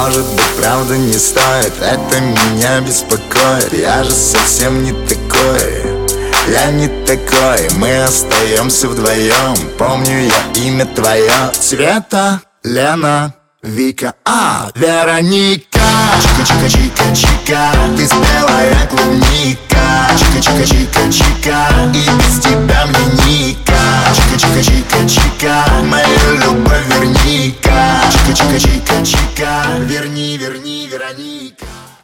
Может быть, правда не стоит, это меня беспокоит. Я же совсем не такой, я не такой. Мы остаемся вдвоем, помню я имя твое. Света, Лена, Вика, Вероника. Чика-чика-чика-чика, ты спелая клубника. Чика-чика-чика-чика, и без тебя мне никак.